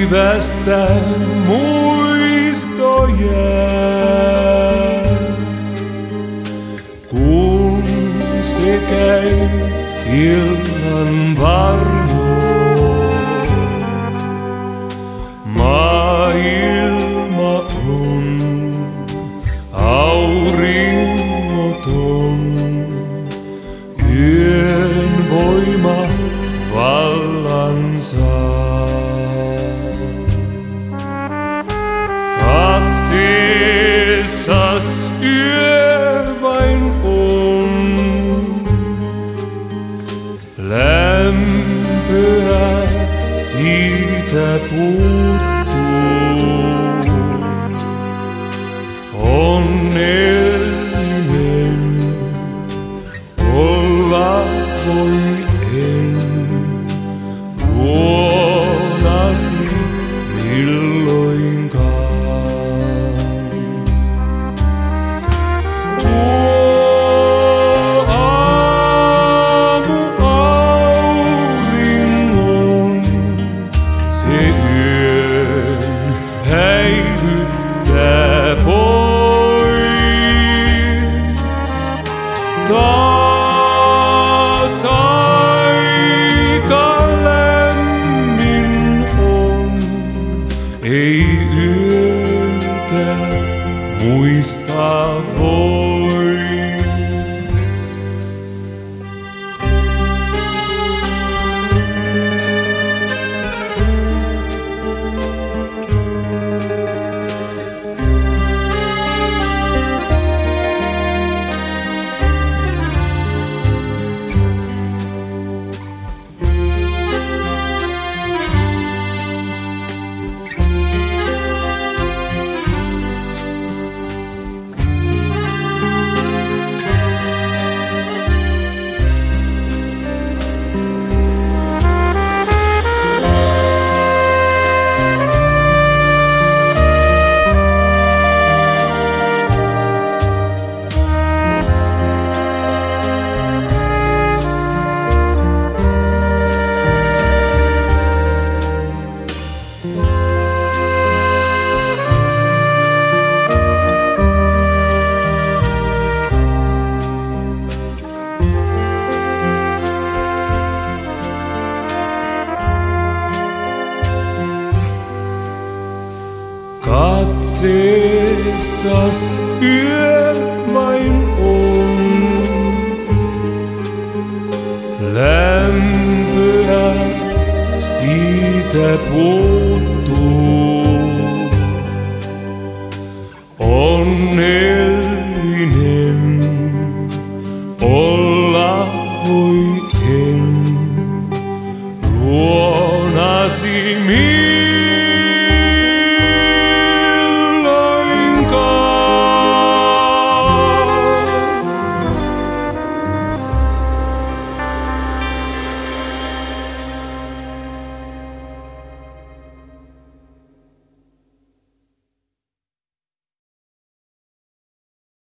päivästä muisto jää, kun se käy illan varjoon. Maailma on auringoton, yön voima vallan saa. Katseessas yö vain on, lämpöä siitä puuttuu. Onnellinen olla voi en huonasi milloinkaan. Tuo aamu auringon se yön häivyttää pois. Taas aika lämmin on, ei yötä muistaa vois. Katseessas yö vain on, lämpöä siitä puuttuu.